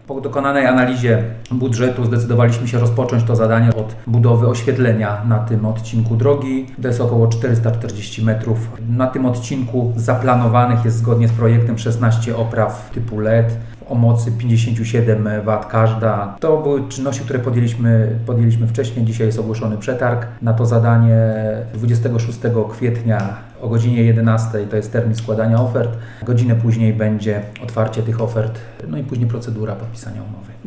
Po dokonanej analizie budżetu zdecydowaliśmy się rozpocząć to zadanie od budowy oświetlenia na tym odcinku drogi. To jest około 440 metrów. Na tym odcinku zaplanowanych jest zgodnie z projektem 16 opraw typu LED o mocy 57 W każda. To były czynności, które podjęliśmy wcześniej. Dzisiaj jest ogłoszony przetarg na to zadanie. 26 kwietnia o godzinie 11 to jest termin składania ofert. Godzinę później będzie otwarcie tych ofert, no i później procedura podpisania umowy.